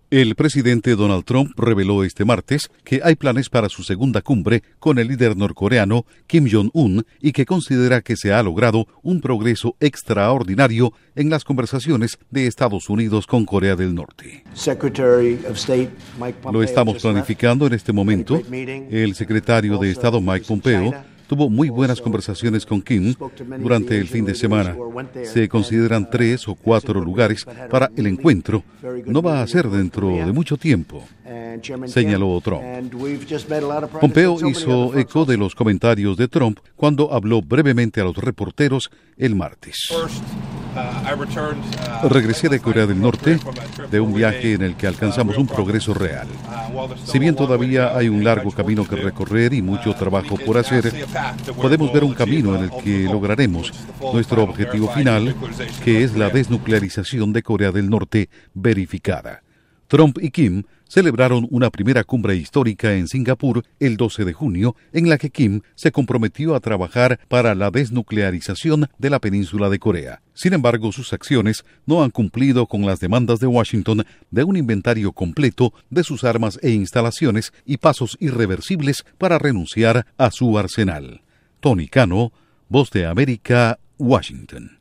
El presidente Donald Trump reveló este martes que hay planes para su segunda cumbre con el líder norcoreano Kim Jong-un y que considera que se ha logrado un progreso extraordinario en las conversaciones de Estados Unidos con Corea del Norte. Lo estamos planificando en este momento. El secretario de Estado Mike Pompeo tuvo muy buenas conversaciones con Kim durante el fin de semana. Se consideran 3 o 4 lugares para el encuentro. No va a ser dentro de mucho tiempo, señaló Trump. Pompeo hizo eco de los comentarios de Trump cuando habló brevemente a los reporteros el martes. Regresé de Corea del Norte de un viaje en el que alcanzamos un progreso real. Si bien todavía hay un largo camino que recorrer y mucho trabajo por hacer, podemos ver un camino en el que lograremos nuestro objetivo final, que es la desnuclearización de Corea del Norte verificada. Trump y Kim celebraron una primera cumbre histórica en Singapur el 12 de junio, en la que Kim se comprometió a trabajar para la desnuclearización de la península de Corea. Sin embargo, sus acciones no han cumplido con las demandas de Washington de un inventario completo de sus armas e instalaciones y pasos irreversibles para renunciar a su arsenal. Tony Cano, Voz de América, Washington.